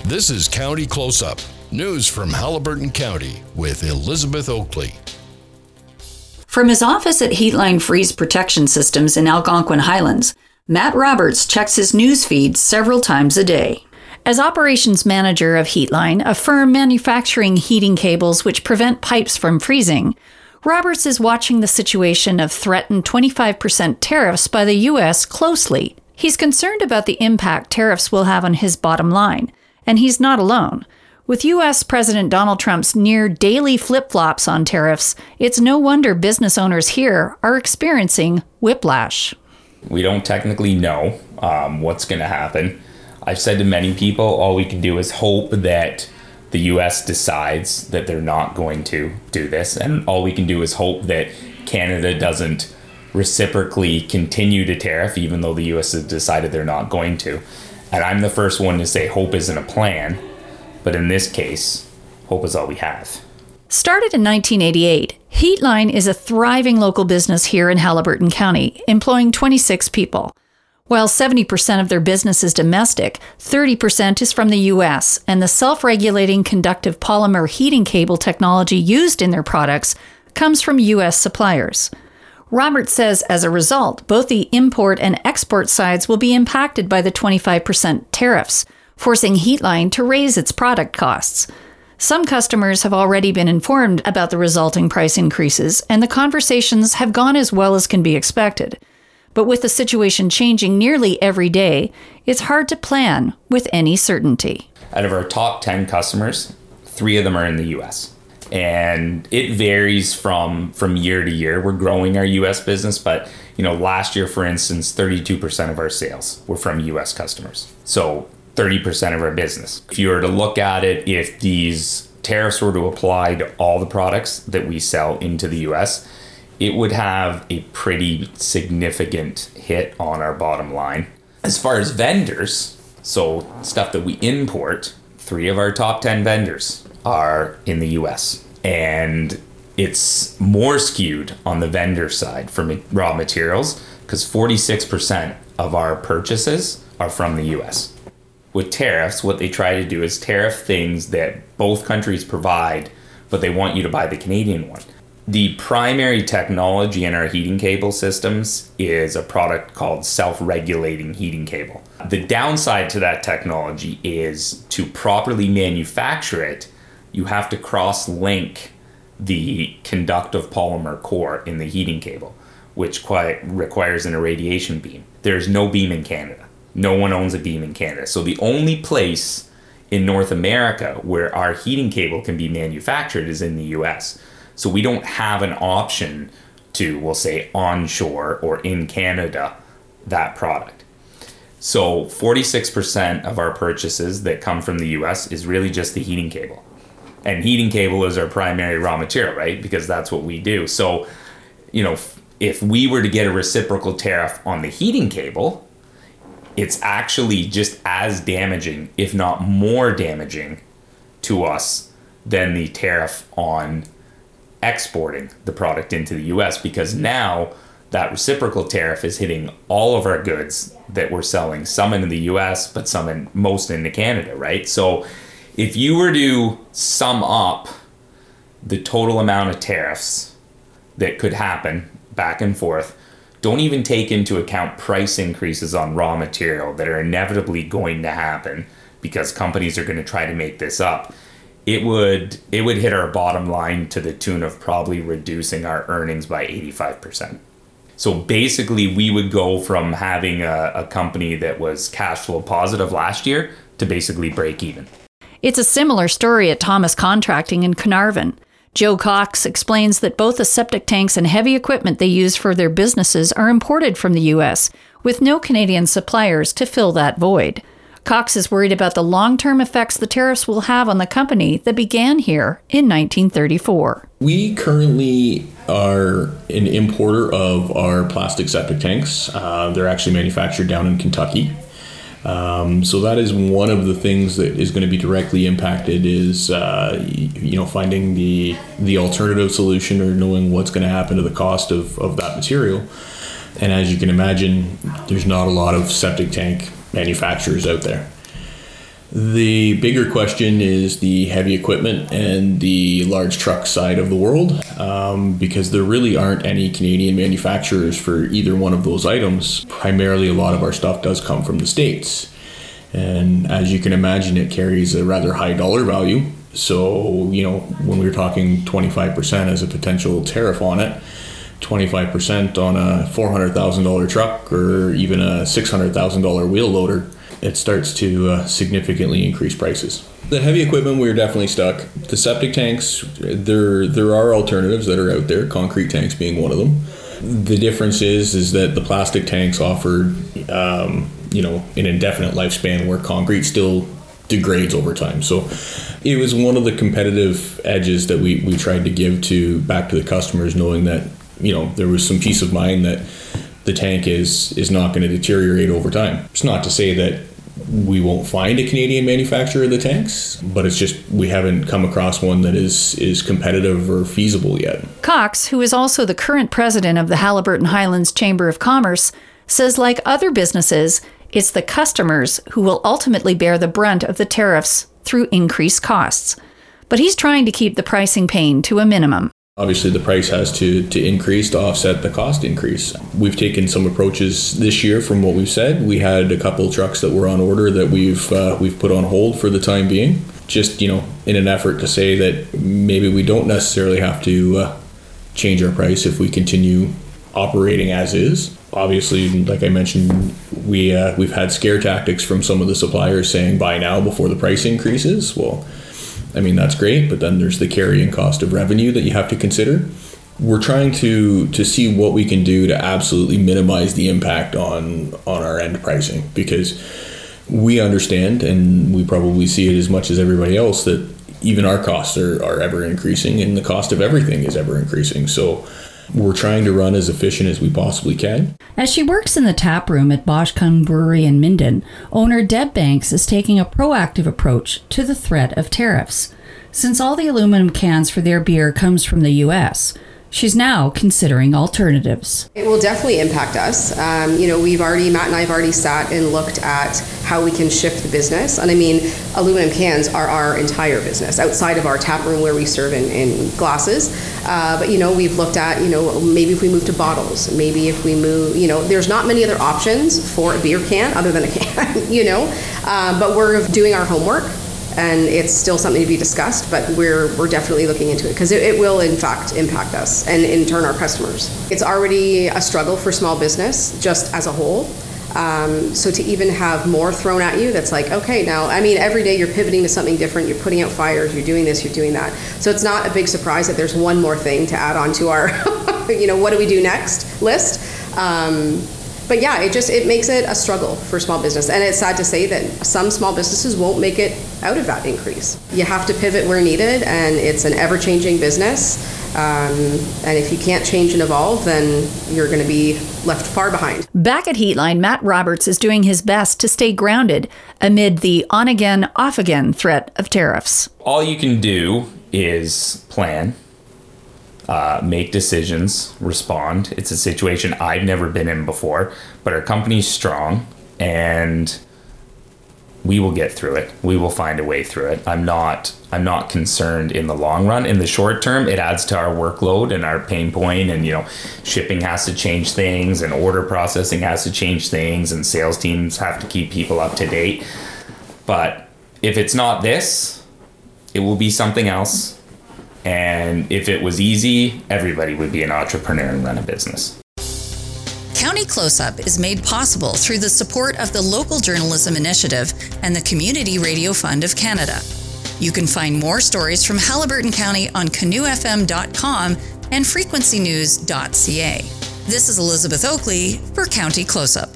This is County Close-Up, news from Haliburton County with Elizabeth Oakley. From his office at Heatline Freeze Protection Systems in Algonquin Highlands, Matt Roberts checks his news feed several times a day. As operations manager of Heatline, a firm manufacturing heating cables which prevent pipes from freezing, Roberts is watching the situation of threatened 25% tariffs by the U.S. closely. He's concerned about the impact tariffs will have on his bottom line, and he's not alone. With U.S. President Donald Trump's near-daily flip-flops on tariffs, it's no wonder business owners here are experiencing whiplash. We don't technically know what's going to happen. I've said to many people, all we can do is hope that the U.S. decides that they're not going to do this. And all we can do is hope that Canada doesn't reciprocally continue to tariff, even though the U.S. has decided they're not going to. And I'm the first one to say hope isn't a plan. But in this case, hope is all we have. Started in 1988, Heatline is a thriving local business here in Haliburton County, employing 26 people. While 70% of their business is domestic, 30% is from the U.S., and the self-regulating conductive polymer heating cable technology used in their products comes from U.S. suppliers. Roberts says as a result, both the import and export sides will be impacted by the 25% tariffs, forcing Heatline to raise its product costs. Some customers have already been informed about the resulting price increases, and the conversations have gone as well as can be expected. But with the situation changing nearly every day, it's hard to plan with any certainty. Out of our top 10 customers, 3 of them are in the U.S. And it varies from year to year. We're growing our U.S. business, but last year, for instance, 32% of our sales were from U.S. customers. So 30% of our business. If you were to look at it, if these tariffs were to apply to all the products that we sell into the U.S., it would have a pretty significant hit on our bottom line. As far as vendors, so stuff that we import, 3 of our top 10 vendors are in the US. And it's more skewed on the vendor side for raw materials because 46% of our purchases are from the US. With tariffs, what they try to do is tariff things that both countries provide, but they want you to buy the Canadian one. The primary technology in our heating cable systems is a product called self-regulating heating cable. The downside to that technology is to properly manufacture it, you have to cross-link the conductive polymer core in the heating cable, which requires an irradiation beam. There's no beam in Canada. No one owns a beam in Canada. So the only place in North America where our heating cable can be manufactured is in the US. So we don't have an option to, we'll say, onshore or in Canada, that product. So 46% of our purchases that come from the US is really just the heating cable. And heating cable is our primary raw material, right? Because that's what we do. So, if we were to get a reciprocal tariff on the heating cable, it's actually just as damaging, if not more damaging to us than the tariff on exporting the product into the US, because now that reciprocal tariff is hitting all of our goods that we're selling, some into the US, but most into Canada, right? So if you were to sum up the total amount of tariffs that could happen back and forth, don't even take into account price increases on raw material that are inevitably going to happen because companies are going to try to make this up. It would hit our bottom line to the tune of probably reducing our earnings by 85%. So basically, we would go from having a company that was cash flow positive last year to basically break even. It's a similar story at Thomas Contracting in Carnarvon. Joe Cox explains that both the septic tanks and heavy equipment they use for their businesses are imported from the U.S., with no Canadian suppliers to fill that void. Cox is worried about the long-term effects the tariffs will have on the company that began here in 1934. We currently are an importer of our plastic septic tanks. They're actually manufactured down in Kentucky. So that is one of the things that is going to be directly impacted is, finding the alternative solution or knowing what's going to happen to the cost of that material. And as you can imagine, there's not a lot of septic tank manufacturers out there. The bigger question is the heavy equipment and the large truck side of the world, because there really aren't any Canadian manufacturers for either one of those items. Primarily, a lot of our stuff does come from the States. And as you can imagine, it carries a rather high dollar value. So, when we were talking 25% as a potential tariff on it, 25% on a $400,000 truck or even a $600,000 wheel loader, it starts to significantly increase prices. The heavy equipment, we're definitely stuck. The septic tanks, there are alternatives that are out there, concrete tanks being one of them. The difference is that the plastic tanks offered, an indefinite lifespan, where concrete still degrades over time. So it was one of the competitive edges that we tried to give back to the customers, knowing that, there was some peace of mind that the tank is not going to deteriorate over time. It's not to say that we won't find a Canadian manufacturer of the tanks, but it's just we haven't come across one that is competitive or feasible yet. Cox, who is also the current president of the Haliburton Highlands Chamber of Commerce, says like other businesses, it's the customers who will ultimately bear the brunt of the tariffs through increased costs. But he's trying to keep the pricing pain to a minimum. Obviously, the price has to increase to offset the cost increase. We've taken some approaches this year from what we've said. We had a couple trucks that were on order that we've put on hold for the time being, just, in an effort to say that maybe we don't necessarily have to change our price if we continue operating as is. Obviously, like I mentioned, we've had scare tactics from some of the suppliers saying buy now before the price increases. Well, that's great, but then there's the carrying cost of revenue that you have to consider. We're trying to see what we can do to absolutely minimize the impact on our end pricing, because we understand, and we probably see it as much as everybody else, that even our costs are ever increasing, and the cost of everything is ever increasing. So we're trying to run as efficient as we possibly can. As she works in the tap room at Boschkun Brewery in Minden, owner Deb Banks is taking a proactive approach to the threat of tariffs. Since all the aluminum cans for their beer comes from the U.S., she's now considering alternatives. It will definitely impact us. Matt and I have already sat and looked at how we can shift the business. And aluminum cans are our entire business outside of our tap room where we serve in glasses. But we've looked at, maybe if we move to bottles, maybe if we move, there's not many other options for a beer can other than a can, but we're doing our homework. And it's still something to be discussed, but we're definitely looking into it because it will in fact impact us and in turn our customers. It's already a struggle for small business just as a whole. So to even have more thrown at you, that's like, okay, now, every day you're pivoting to something different, you're putting out fires, you're doing this, you're doing that. So it's not a big surprise that there's one more thing to add on to our, what do we do next list. But yeah, it makes it a struggle for small business. And it's sad to say that some small businesses won't make it out of that increase. You have to pivot where needed, and it's an ever-changing business. And if you can't change and evolve, then you're going to be left far behind. Back at Heatline, Matt Roberts is doing his best to stay grounded amid the on-again, off-again threat of tariffs. All you can do is plan. Make decisions, respond. It's a situation I've never been in before, but our company's strong and we will get through it. We will find a way through it. I'm not concerned in the long run. In the short term, it adds to our workload and our pain point, and shipping has to change things and order processing has to change things and sales teams have to keep people up to date. But if it's not this, it will be something else. And if it was easy, everybody would be an entrepreneur and run a business. County Close-Up is made possible through the support of the Local Journalism Initiative and the Community Radio Fund of Canada. You can find more stories from Haliburton County on canoefm.com and frequencynews.ca. This is Elizabeth Oakley for County Close-Up.